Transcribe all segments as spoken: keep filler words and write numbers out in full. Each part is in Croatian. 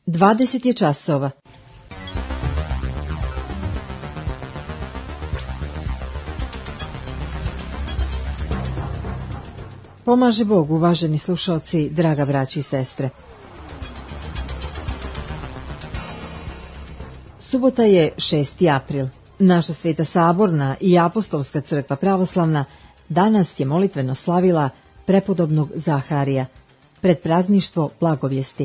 Dvadeset je časova. Pomaže Bog, uvaženi slušalci, draga braćo i sestre. Subota je šesti april. Naša Sveta Saborna i Apostolska crkva pravoslavna danas je molitveno slavila prepodobnog Zaharija, predprazništvo blagovijesti.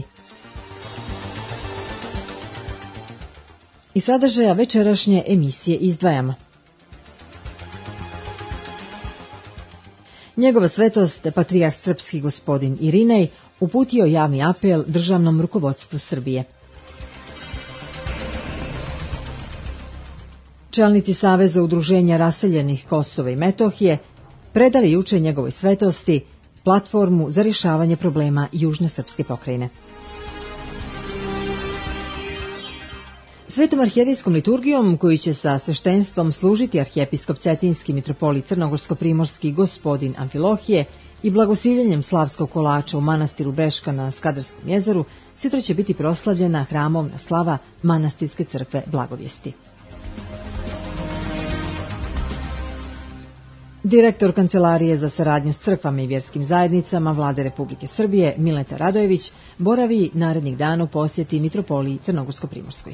I sadržaja večerašnje emisije izdvajamo. Njegova svetost, patrijarh srpski gospodin Irinej, uputio javni apel državnom rukovodstvu Srbije. Čelnici Saveza udruženja raseljenih Kosova i Metohije predali juče njegovoj svetosti platformu za rješavanje problema južne srpske pokrajine. Svetom arhijerejskom liturgijom, koji će sa sveštenstvom služiti arhijepiskop cetinski mitropolit crnogorsko-primorski gospodin Amfilohije i blagosiljenjem slavskog kolača u manastiru Beška na Skadarskom jezeru, sutra će biti proslavljena hramovna slava manastirske crkve Blagovijesti. Direktor Kancelarije za saradnju s crkvama i vjerskim zajednicama Vlade Republike Srbije Mileta Radojević boravi narednih dana u posjeti mitropoliji Crnogorsko-primorskoj.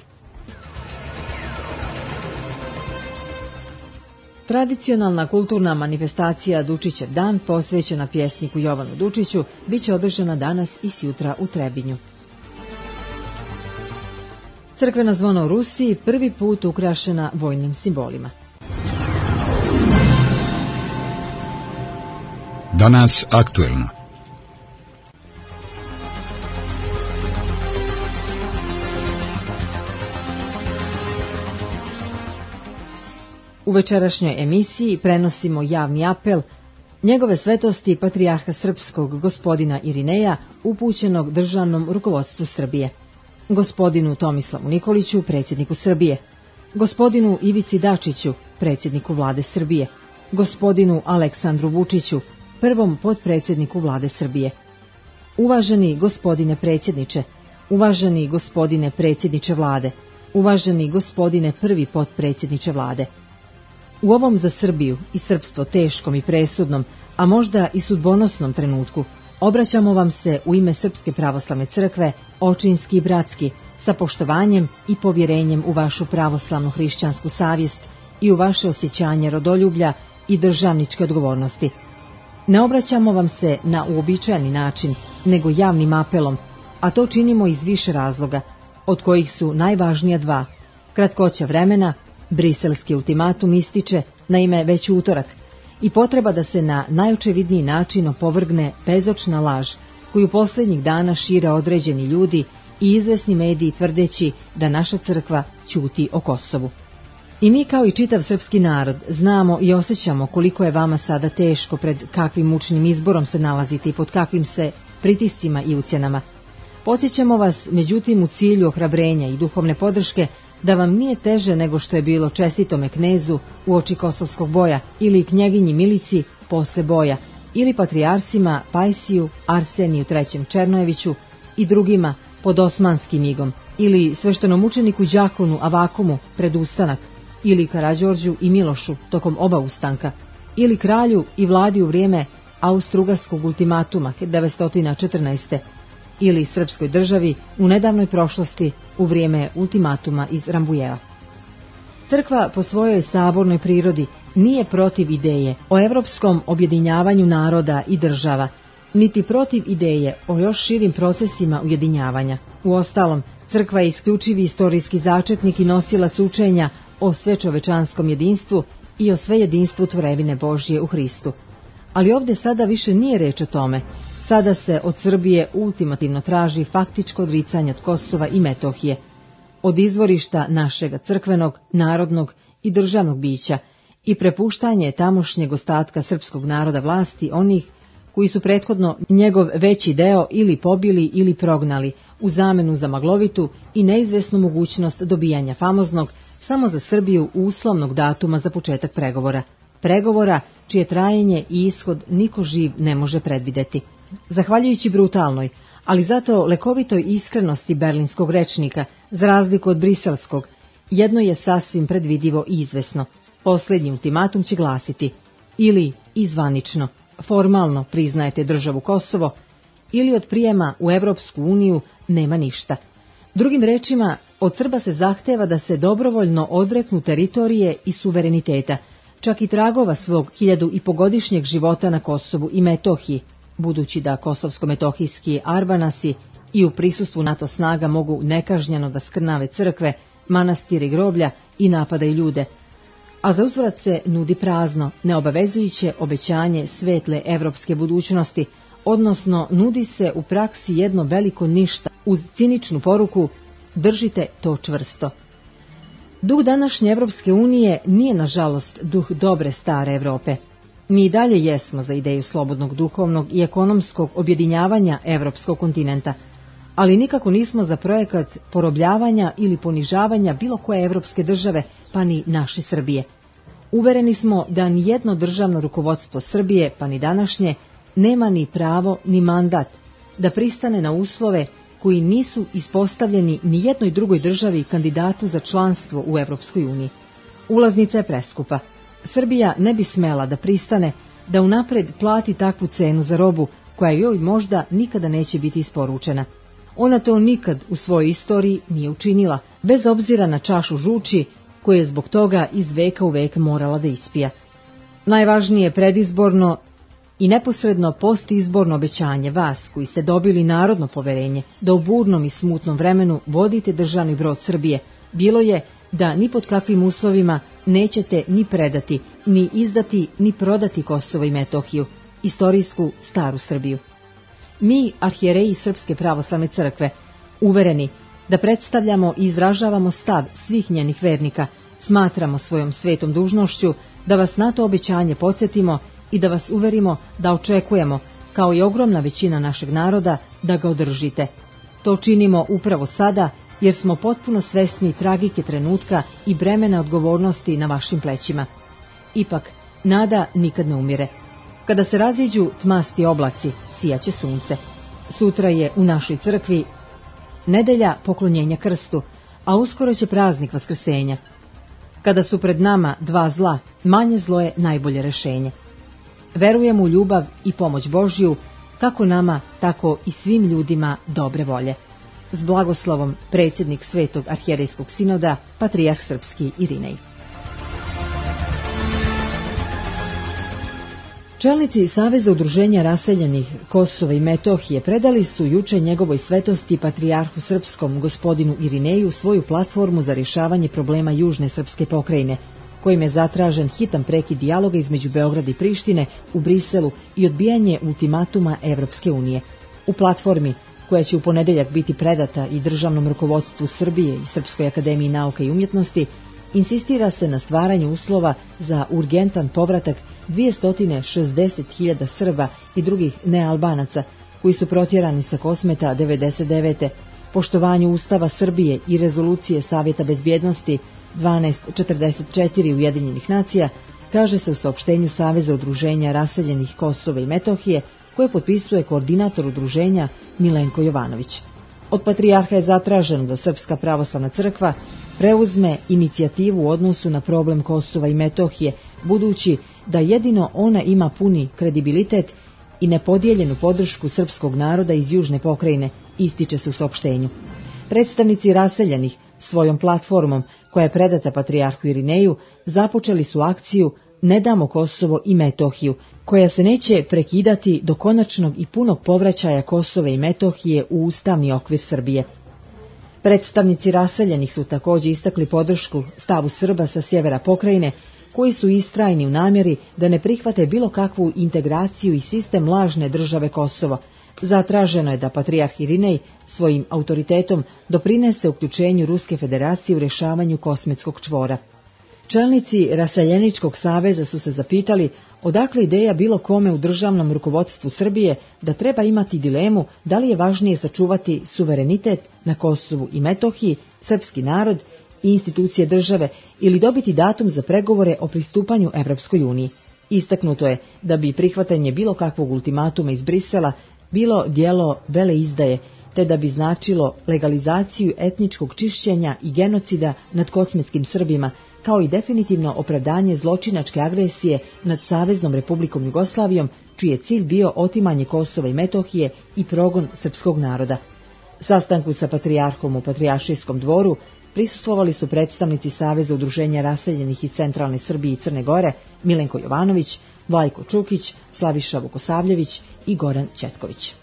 Tradicionalna kulturna manifestacija Dučićev dan, posvećena pjesniku Jovanu Dučiću, bit će održana danas i sjutra u Trebinju. Crkvena zvona u Rusiji prvi put ukrašena vojnim simbolima. Danas aktuelno. U večerašnjoj emisiji prenosimo javni apel njegove svetosti patrijarha srpskog gospodina Irineja, upućenog državnom rukovodstvu Srbije, gospodinu Tomislavu Nikoliću, predsjedniku Srbije, gospodinu Ivici Dačiću, predsjedniku Vlade Srbije, gospodinu Aleksandru Vučiću, prvom potpredsjedniku Vlade Srbije. Uvaženi gospodine predsjedniče, uvaženi gospodine predsjedniče Vlade, uvaženi gospodine prvi potpredsjedniče Vlade. U ovom za Srbiju i srpstvo teškom i presudnom, a možda i sudbonosnom trenutku, obraćamo vam se u ime Srpske pravoslavne crkve, očinski i bratski, sa poštovanjem i povjerenjem u vašu pravoslavnu hrišćansku savjest i u vaše osjećanje rodoljublja i državničke odgovornosti. Ne obraćamo vam se na uobičajeni način, nego javnim apelom, a to činimo iz više razloga, od kojih su najvažnija dva: kratkoća vremena, briselski ultimatum ističe, naime već u utorak, i potreba da se na najočevidniji način opovrgne bezočna laž koju posljednjih dana šire određeni ljudi i izvesni mediji tvrdeći da naša crkva ćuti o Kosovu. I mi kao i čitav srpski narod znamo i osjećamo koliko je vama sada teško, pred kakvim mučnim izborom se nalazite i pod kakvim se pritiscima i ucjenama. Podsjećamo vas, međutim, u cilju ohrabrenja i duhovne podrške, da vam nije teže nego što je bilo čestitome knezu uoči kosovskog boja ili knjeginji Milici posle boja, ili patrijarsima Pajsiju, Arseniju trećem Černojeviću i drugima pod osmanskim igom, ili sveštenomučeniku Đakonu Avakumu pred ustanak, ili Karađorđu i Milošu tokom oba ustanka, ili kralju i vladi u vrijeme Austro-Ugarskog ultimatuma devetsto četrnaeste. ili srpskoj državi u nedavnoj prošlosti u vrijeme ultimatuma iz Rambujeva. Crkva po svojoj sabornoj prirodi nije protiv ideje o evropskom objedinjavanju naroda i država, niti protiv ideje o još širim procesima ujedinjavanja. Uostalom, crkva je isključivi istorijski začetnik i nosilac učenja o svečovečanskom jedinstvu i o svejedinstvu tvorevine Božje u Hristu. Ali ovdje sada više nije reč o tome. Sada se od Srbije ultimativno traži faktičko odricanje od Kosova i Metohije, od izvorišta našega crkvenog, narodnog i državnog bića i prepuštanje tamošnjeg ostatka srpskog naroda vlasti onih koji su prethodno njegov veći deo ili pobili ili prognali u zamenu za maglovitu i neizvesnu mogućnost dobijanja famoznog, samo za Srbiju uslovnog datuma za početak pregovora. Pregovora čije trajanje i ishod niko živ ne može predvidjeti. Zahvaljujući brutalnoj, ali zato lekovitoj iskrenosti berlinskog rečnika, za razliku od briselskog, jedno je sasvim predvidivo i izvesno. Posljednji ultimatum će glasiti: ili izvanično, formalno priznajete državu Kosovo, ili od prijema u Evropsku uniju nema ništa. Drugim rečima, od Srba se zahteva da se dobrovoljno odreknu teritorije i suvereniteta, čak i tragova svog hiljadu i pogodišnjeg života na Kosovu i Metohiji, budući da kosovsko-metohijski arbanasi i u prisustvu NATO snaga mogu nekažnjeno da skrnave crkve, manastire i groblja i napadaju ljude. A za uzvrat se nudi prazno, neobavezujuće obećanje svetle evropske budućnosti, odnosno nudi se u praksi jedno veliko ništa uz ciničnu poruku: držite to čvrsto. Duh današnje Evropske unije nije, nažalost, duh dobre stare Evrope. Mi i dalje jesmo za ideju slobodnog duhovnog i ekonomskog objedinjavanja evropskog kontinenta, ali nikako nismo za projekat porobljavanja ili ponižavanja bilo koje evropske države, pa ni naše Srbije. Uvereni smo da ni jedno državno rukovodstvo Srbije, pa ni današnje, nema ni pravo ni mandat da pristane na uslove koji nisu ispostavljeni ni jednoj drugoj državi kandidatu za članstvo u Evropskoj uniji. Ulaznica je preskupa. Srbija ne bi smela da pristane da unapred plati takvu cenu za robu koja joj možda nikada neće biti isporučena. Ona to nikad u svojoj istoriji nije učinila, bez obzira na čašu žuči koju je zbog toga iz veka u vek morala da ispija. Najvažnije predizborno i neposredno postizborno obećanje vas, koji ste dobili narodno poverenje da u burnom i smutnom vremenu vodite državni brod Srbije, bilo je da ni pod kakvim uslovima nećete ni predati, ni izdati, ni prodati Kosovo i Metohiju, istorijsku staru Srbiju. Mi, arhijereji Srpske pravoslavne crkve, uvereni da predstavljamo i izražavamo stav svih njenih vernika, smatramo svojom svetom dužnošću da vas na to obećanje podsjetimo i da vas uverimo da očekujemo, kao i ogromna većina našeg naroda, da ga održite. To činimo upravo sada, jer smo potpuno svesni tragike trenutka i bremena odgovornosti na vašim plećima. Ipak, nada nikad ne umire. Kada se raziđu tmasti oblaci, sijaće sunce. Sutra je u našoj crkvi nedelja poklonjenja krstu, a uskoro će praznik Vaskrsenja. Kada su pred nama dva zla, manje zlo je najbolje rešenje. Verujemo u ljubav i pomoć Božju, kako nama, tako i svim ljudima dobre volje. S blagoslovom predsjednik Svetog arhijerejskog sinoda, patrijarh srpski Irinej. Čelnici Saveza udruženja raseljenih Kosova i Metohije predali su juče njegovoj svetosti patrijarhu srpskom gospodinu Irineju svoju platformu za rješavanje problema južne srpske pokrajine, kojim je zatražen hitan prekid dijaloga između Beograda i Prištine u Briselu i odbijanje ultimatuma Evropske unije. U platformi, koja će u ponedeljak biti predata i državnom rukovodstvu Srbije i Srpskoj akademiji nauka i umjetnosti, insistira se na stvaranju uslova za urgentan povratak dvjesto šezdeset hiljada Srba i drugih nealbanaca koji su protjerani sa Kosmeta devedeset devete, poštovanju Ustava Srbije i rezolucije Savjeta bezbjednosti dvanaest četrdeset četiri Ujedinjenih nacija, kaže se u saopštenju Saveza udruženja raseljenih Kosova i Metohije, koje potpisuje koordinator udruženja Milenko Jovanović. Od patrijarha je zatraženo da Srpska pravoslavna crkva preuzme inicijativu u odnosu na problem Kosova i Metohije, budući da jedino ona ima puni kredibilitet i nepodijeljenu podršku srpskog naroda iz južne pokrajine, ističe se u saopštenju. Predstavnici raseljenih svojom platformom, koja je predata patrijarhu Irineju, započeli su akciju Ne damo Kosovo i Metohiju, koja se neće prekidati do konačnog i punog povraćaja Kosova i Metohije u ustavni okvir Srbije. Predstavnici raseljenih su također istakli podršku stavu Srba sa sjevera pokrajine, koji su istrajni u namjeri da ne prihvate bilo kakvu integraciju i sistem lažne države Kosovo. Zatraženo je da patrijarh Irinej svojim autoritetom doprinese uključenju Ruske federacije u rješavanju Kosmetskog čvora. Čelnici Raseljeničkog saveza su se zapitali odakle ideja bilo kome u državnom rukovodstvu Srbije da treba imati dilemu da li je važnije sačuvati suverenitet na Kosovu i Metohiji, srpski narod i institucije države ili dobiti datum za pregovore o pristupanju Evropskoj uniji. Istaknuto je da bi prihvatanje bilo kakvog ultimatuma iz Brisela bilo djelo veleizdaje, te da bi značilo legalizaciju etničkog čišćenja i genocida nad kosmetskim Srbima, kao i definitivno opravdanje zločinačke agresije nad Saveznom Republikom Jugoslavijom, čiji je cilj bio otimanje Kosova i Metohije i progon srpskog naroda. Sastanku sa patrijarhom u Patrijaršijskom dvoru prisustvovali su predstavnici Saveza udruženja raseljenih iz centralne Srbije i Crne Gore, Milenko Jovanović, Vlajko Čukić, Slaviša Vukosavljević i Goran Ćetković.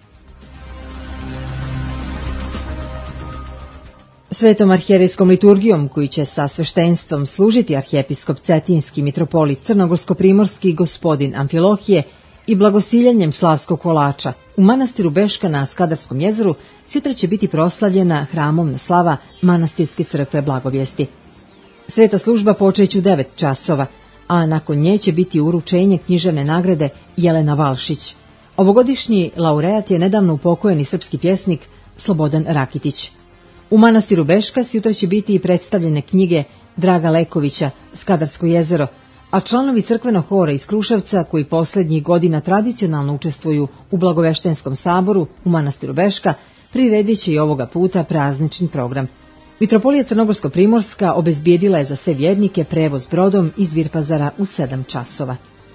Svetom arhijerejskom liturgijom, koji će sa sveštenstvom služiti arhijepiskop Cetinski mitropolit Crnogorsko-primorski gospodin Amfilohije i blagosiljanjem slavskog kolača, u manastiru Beška na Skadarskom jezeru sutra će biti proslavljena hramovna slava manastirske crkve Blagovijesti. Sveta služba počeće u devet časova, a nakon nje će biti uručenje književne nagrade Jelena Valšić. Ovogodišnji laureat je nedavno upokojeni srpski pjesnik Slobodan Rakitić. U manastiru Beška sutra će biti i predstavljene knjige Draga Lekovića Skadarsko jezero, a članovi crkvenog hora iz Kruševca, koji posljednjih godina tradicionalno učestvuju u Blagoveštenskom saboru u manastiru Beška, priredit će i ovoga puta praznični program. Mitropolija Crnogorsko-primorska obezbijedila je za sve vjernike prevoz brodom iz Virpazara u sedam časova.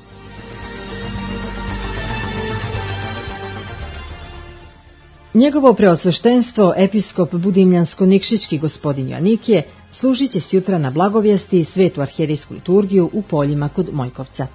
Njegovo preosveštenstvo, episkop Budimljansko-Nikšićki gospodin Joanikije, služit će sutra na Blagovijesti svetu arhijerejsku liturgiju u Poljima kod Mojkovca.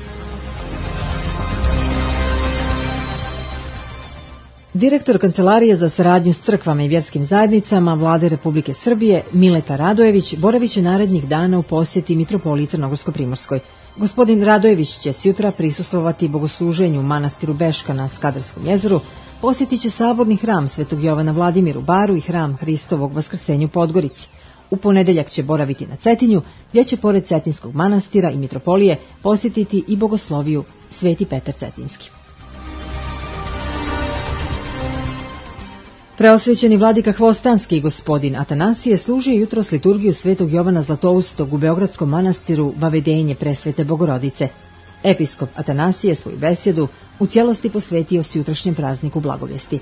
Direktor Kancelarije za saradnju s crkvama i vjerskim zajednicama Vlade Republike Srbije Mileta Radojević boravit će narednih dana u posjeti mitropoliji Crnogorsko-primorskoj. Gospodin Radojević će sutra prisustvovati bogosluženju u manastiru Beška na Skadarskom jezeru, posjetit će saborni hram Svetog Jovana Vladimir u Baru i hram Hristovog Vaskrsenja u Podgorici. U ponedeljak će boraviti na Cetinju, gdje će pored Cetinskog manastira i mitropolije posjetiti i bogosloviju Sveti Petar Cetinski. Preosvećeni vladika Hvostanski gospodin Atanasije služio jutros liturgiju Svetog Jovana Zlatoustog u Beogradskom manastiru Vavedenje Presvete Bogorodice. Episkop Atanasije svoju besjedu u cijelosti posvetio sutrašnjem prazniku Blagovijesti.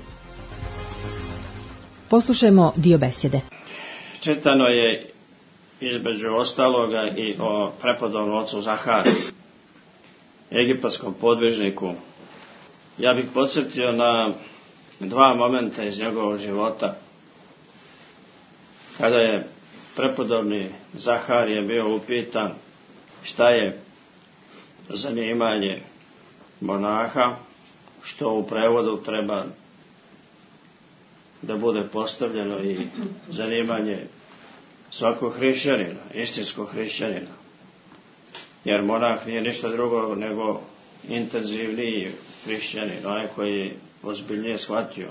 Poslušajmo dio besjede. Čitano je između ostaloga i o prepodobnom ocu Zahariju, egipatskom podvižniku. Ja bih podsjetio na dva momenta iz njegovog života, kada je prepodobni Zaharije bio upitan šta je zanimanje monaha, što u prevodu treba da bude postavljeno i zanimanje svakog hrišćanina, istinskog hrišćanina. Jer monah nije ništa drugo nego intenzivniji hrišćanin, onaj koji ozbiljnije shvatio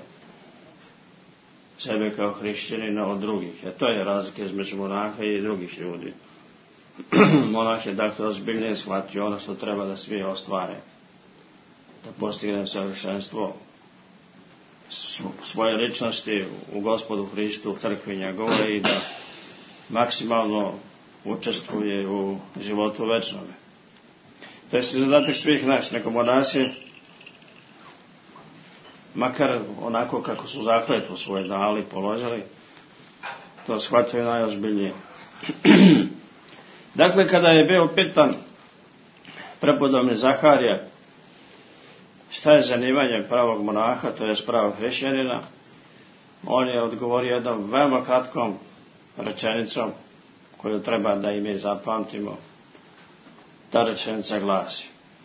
sebe kao hrišćanina od drugih. E to je razlika između monaha i drugih ljudi. Monah je dakle ozbiljnije shvatio ono što treba da svi ostvare, da postigne savršenstvo svoje ličnosti u Gospodu Hristu, crkvi njegove, i da maksimalno učestvuje u životu večnome. To je zadatak svih nas. Neko monasi, makar onako kako su zakletvu svoje dali, položili, to shvatio najozbiljnije. Dakle, kada je bio pitan prepodobni Zaharija šta je zanimanje pravog monaha, to je pravog hrišćanina, on je odgovorio jednom veoma kratkom rečenicom koju treba da i mi zapamtimo. Ta rečenica glasi: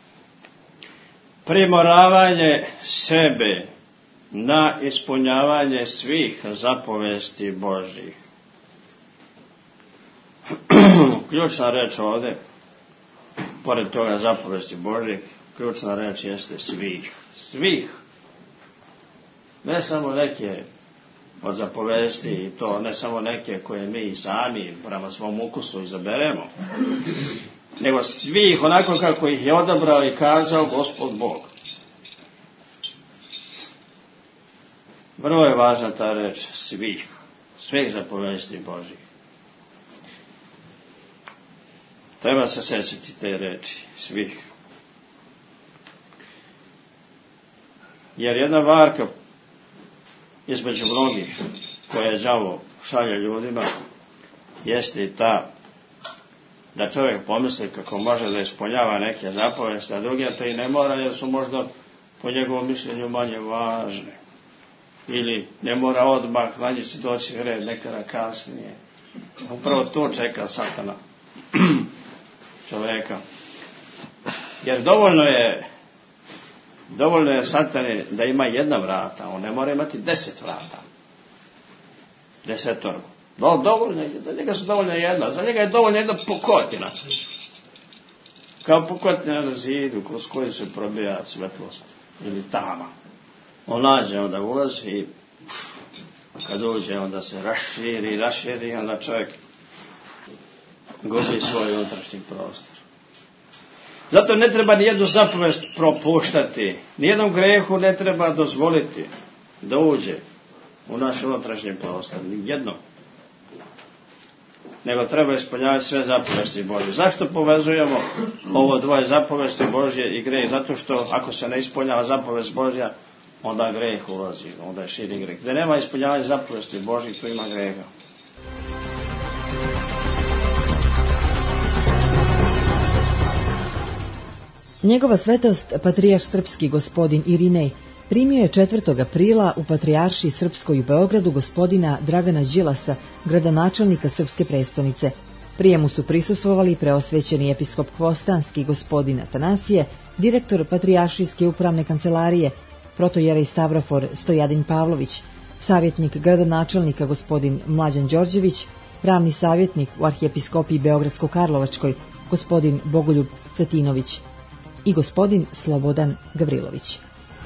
primoravanje sebe na ispunjavanje svih zapovesti Božjih. Ključna reč ovdje, pored toga zapovesti Božjih, ključna reč jeste svih. Svih. Ne samo neke od zapovesti, i to ne samo neke koje mi sami prema svom ukusu izaberemo, nego svih, onako kako ih je odabrao i kazao Gospod Bog. Vrlo je važna ta reč svih. Svih zapovesti Božjih. Treba se sjećati te reči, svih. Jer jedna varka između mnogih koje đavo šalje ljudima jeste i ta da čovjek pomisli kako može da ispunjava neke zapovesti, a druge to i ne mora jer su možda po njegovom mišljenju manje važne. Ili ne mora odmah, manje će doći red, nekada kasnije. Upravo to čeka satana čovjeka. Jer dovoljno je dovoljno je satani da ima jedna vrata, on ne mora imati deset vrata. Desetorgo. No, dovoljno je, za njega su dovoljno jedna, za njega je dovoljno jedna pukotina. Kao pukotina na zidu, kroz koju se probija svetlost ili tama. On nađe, onda ulazi i kad uđe, onda se raširi, raširi, onda čovjek gubi svoj unutrašnji prostor. Zato ne treba nijednu zapovest propuštati, nijednom grehu ne treba dozvoliti da uđe u naš unutrašnji prostor, nijednom. Nego treba ispunjavati sve zapovesti Božje. Zašto povezujemo ovo dvoje zapovesti Božje i greh? Zato što ako se ne ispunjava zapovest Božja, onda greh ulazi, onda je širi greh. Gdje nema ispunjavanja zapovesti Božjih, tu ima greha. Njegova svetost, patrijarh srpski gospodin Irinej, primio je četvrtog aprila u Patrijaršiji srpskoj u Beogradu gospodina Dragana Đilasa, gradonačelnika srpske prestonice. Prijemu su prisustvovali preosvećeni episkop Hvostanski gospodin Atanasije, direktor Patrijaršijske upravne kancelarije, protojerej Stavrofor Stojadin Pavlović, savjetnik gradonačelnika gospodin Mlađan Đorđević, pravni savjetnik u arhijepiskopiji Beogradsko-Karlovačkoj gospodin Bogoljub Cvetinović i gospodin Slobodan Gavrilović.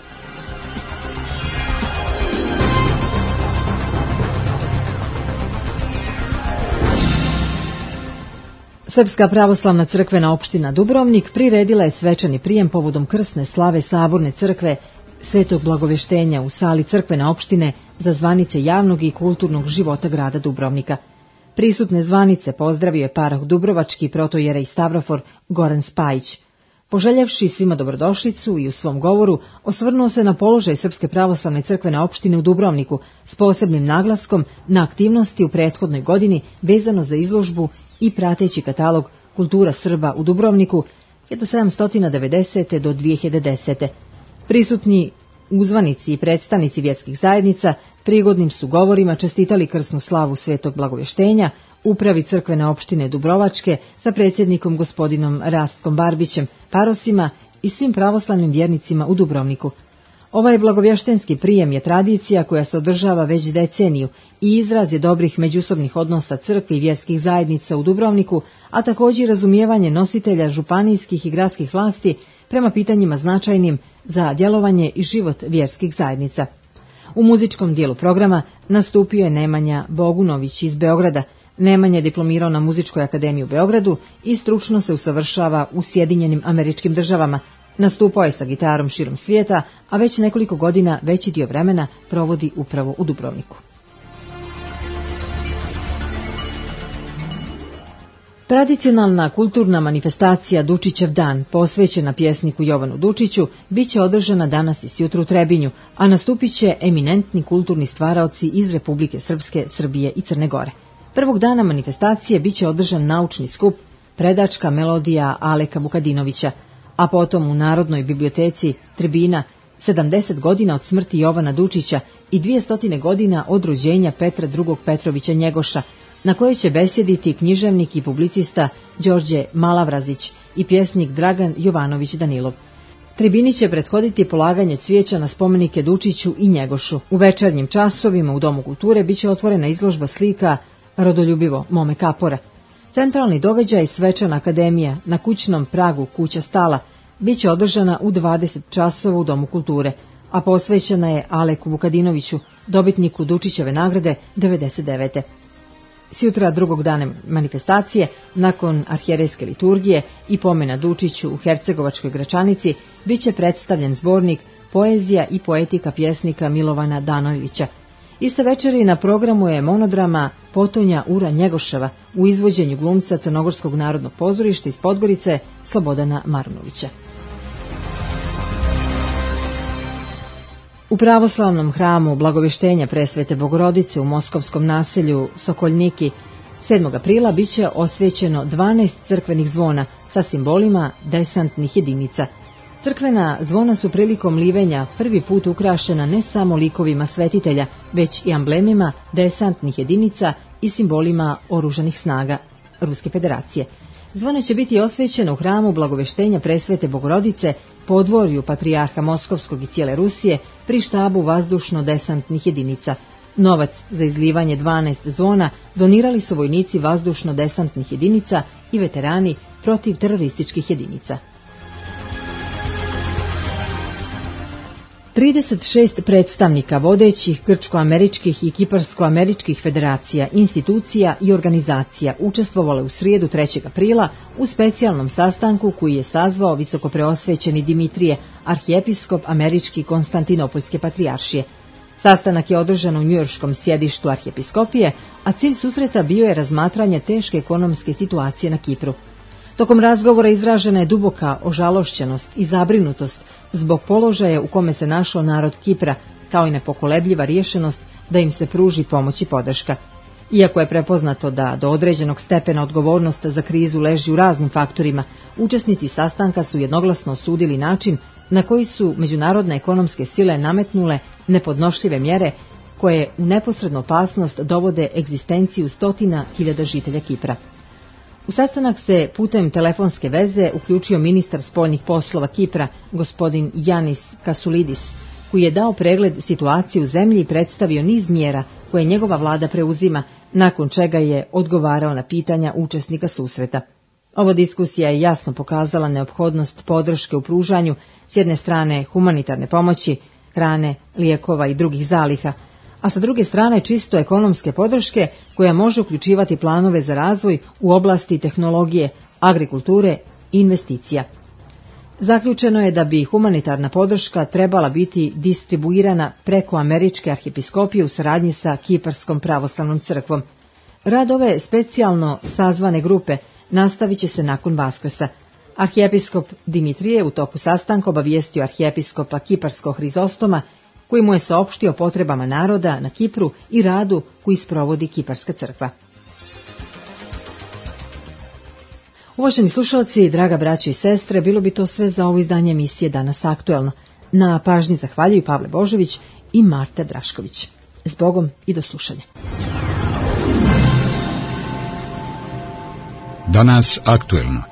Srpska pravoslavna crkvena opština Dubrovnik priredila je svečani prijem povodom krsne slave Saborne crkve Svetog Blagoveštenja u sali crkvene opštine za zvanice javnog i kulturnog života grada Dubrovnika. Prisutne zvanice pozdravio je parah Dubrovački protojerej Stavrofor Goran Spajić. Poželjevši svima dobrodošlicu i u svom govoru osvrnuo se na položaj Srpske pravoslavne crkvene opštine u Dubrovniku s posebnim naglaskom na aktivnosti u prethodnoj godini vezano za izložbu i prateći katalog Kultura Srba u Dubrovniku hiljadu sedamsto devedesete. do dve hiljade desete. Prisutni uzvanici i predstavnici vjerskih zajednica prigodnim su govorima čestitali krsnu slavu Svetog Blagoveštenja upravi crkvene opštine Dubrovačke sa predsjednikom gospodinom Rastkom Barbićem, parosima i svim pravoslavnim vjernicima u Dubrovniku. Ovaj blagovještenski prijem je tradicija koja se održava već deceniju i izraz je dobrih međusobnih odnosa crkve i vjerskih zajednica u Dubrovniku, a također razumijevanje nositelja županijskih i gradskih vlasti prema pitanjima značajnim za djelovanje i život vjerskih zajednica. U muzičkom dijelu programa nastupio je Nemanja Bogunović iz Beograda. Nemanja je diplomirao na Muzičkoj akademiji u Beogradu i stručno se usavršava u Sjedinjenim Američkim Državama. Nastupao je sa gitarom širom svijeta, a već nekoliko godina veći dio vremena provodi upravo u Dubrovniku. Tradicionalna kulturna manifestacija Dučićev dan, posvećena pjesniku Jovanu Dučiću, bit će održana danas i sjutra u Trebinju, a nastupit će eminentni kulturni stvaraoci iz Republike Srpske, Srbije i Crne Gore. Prvog dana manifestacije bit će održan naučni skup Predačka melodija Aleka Vukadinovića, a potom u Narodnoj biblioteci Trebina sedamdeset godina od smrti Jovana Dučića i dvjesto godina od rođenja Petra drugog Petrovića Njegoša, na kojoj će besjediti književnik i publicista Đorđe Malavrazić i pjesnik Dragan Jovanović Danilov. Tribini će prethoditi polaganje cvijeća na spomenike Dučiću i Njegošu. U večernjim časovima u Domu kulture biće otvorena izložba slika Rodoljubivo Mome Kapora. Centralni događaj Svečana akademija na kućnom pragu Kuća Stala biće održana u dvadeset časova u Domu kulture, a posvećena je Aleku Vukadinoviću, dobitniku Dučićeve nagrade devedeset devete. Sjutra drugog dana manifestacije, nakon arhijerejske liturgije i pomena Dučiću u Hercegovačkoj Gračanici, bit će predstavljen zbornik Poezija i poetika pjesnika Milovana Danovića. Iste večeri na programu je monodrama Potonja Ura Njegoševa u izvođenju glumca Crnogorskog narodnog pozorišta iz Podgorice Slobodana Marunovića. U pravoslavnom hramu Blagoveštenja Presvete Bogorodice u moskovskom naselju Sokoljniki sedmog aprila biće osvećeno dvanaest crkvenih zvona sa simbolima desantnih jedinica. Crkvena zvona su prilikom livenja prvi put ukrašena ne samo likovima svetitelja, već i amblemima desantnih jedinica i simbolima oružanih snaga Ruske federacije. Zvone će biti osvećeno u hramu Blagoveštenja Presvete Bogorodice, podvorju Patrijarha Moskovskog i cijele Rusije, pri štabu vazdušno-desantnih jedinica. Novac za izlivanje dvanaest zvona donirali su vojnici vazdušno-desantnih jedinica i veterani protiv terorističkih jedinica. trideset šest predstavnika vodećih grčko-američkih i kiparsko-američkih federacija, institucija i organizacija učestvovale u srijedu trećeg aprila u specijalnom sastanku koji je sazvao visokopreosvećeni Dimitrije, arhijepiskop američki Konstantinopoljske patrijaršije. Sastanak je održan u njujorškom sjedištu arhijepiskopije, a cilj susreta bio je razmatranje teške ekonomske situacije na Kipru. Tokom razgovora izražena je duboka ožalošćenost i zabrinutost zbog položaja u kome se našao narod Kipra, kao i nepokolebljiva rješenost da im se pruži pomoć i podrška. Iako je prepoznato da do određenog stepena odgovornost za krizu leži u raznim faktorima, učesnici sastanka su jednoglasno osudili način na koji su međunarodne ekonomske sile nametnule nepodnošljive mjere koje u neposrednu opasnost dovode egzistenciju stotina hiljada žitelja Kipra. U sastanak se putem telefonske veze uključio ministar spoljnih poslova Kipra, gospodin Janis Kasulidis, koji je dao pregled situacije u zemlji i predstavio niz mjera koje njegova vlada preuzima, nakon čega je odgovarao na pitanja učesnika susreta. Ova diskusija je jasno pokazala neophodnost podrške u pružanju s jedne strane humanitarne pomoći, hrane, lijekova i drugih zaliha, a sa druge strane čisto ekonomske podrške koja može uključivati planove za razvoj u oblasti tehnologije, agrikulture i investicija. Zaključeno je da bi humanitarna podrška trebala biti distribuirana preko američke arhijepiskopije u saradnji sa Kiparskom pravoslavnom crkvom. Rad ove specijalno sazvane grupe nastavit će se nakon Vaskrsa. Arhijepiskop Dimitrije u toku sastanka obavijestio arhijepiskopa Kiparskog Hrizostoma, koji mu je saopštio potrebama naroda na Kipru i radu koji sprovodi Kiparska crkva. Uvaženi slušalci, draga braćo i sestre, bilo bi to sve za ovo izdanje emisije Danas aktuelno. Na pažnji zahvaljuju Pavle Božović i Marta Drašković. S Bogom i do slušanja. Danas aktuelno.